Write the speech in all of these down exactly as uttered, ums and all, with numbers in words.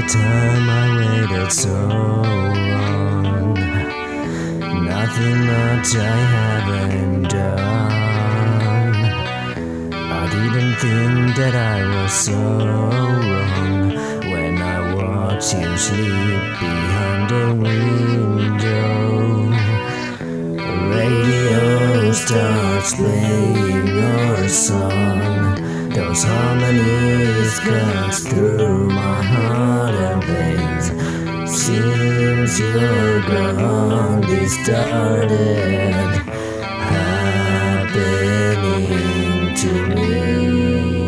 time I waited so long, nothing much I haven't done. I didn't think that I was so wrong when I watched you sleep behind the window. Radio starts playing your song. Those harmonies cut through my heart and veins. Seems you're gone, this started happening to me.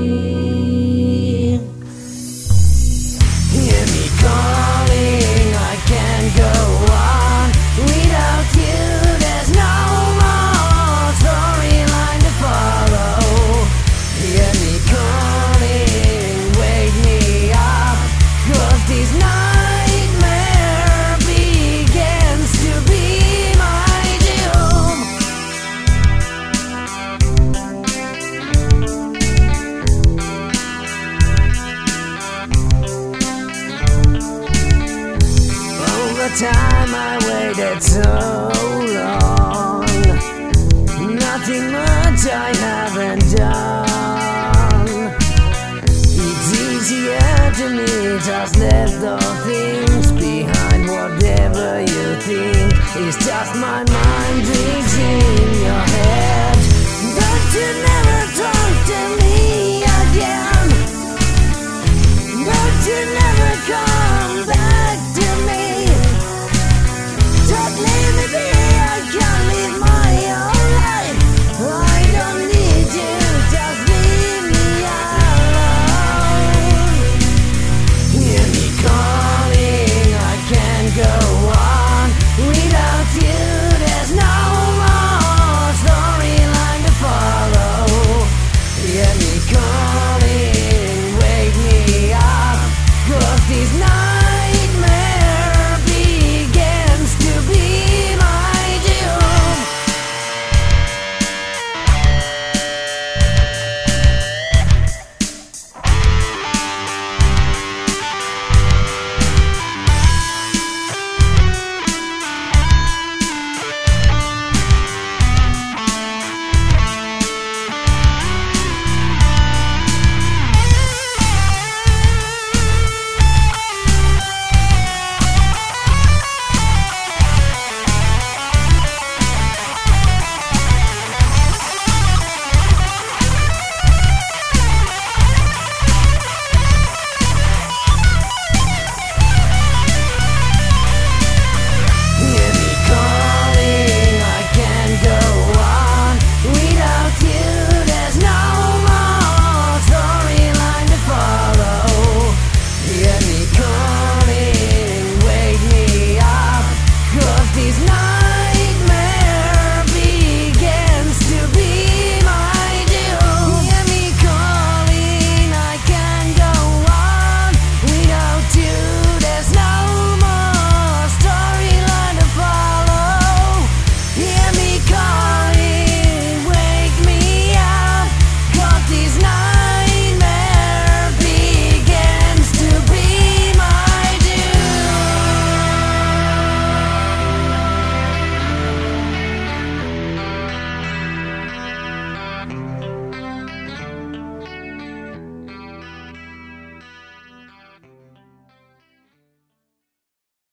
Hear me calling, I can't go on without you. There's no more storyline to follow. Hear me calling, wake me up, 'cause this nightmare begins to be my doom. Over time I waited so long, nothing much I haven't done. It's easier to me, just let those things behind. Whatever you think is just my mind, dreams in your head. But tonight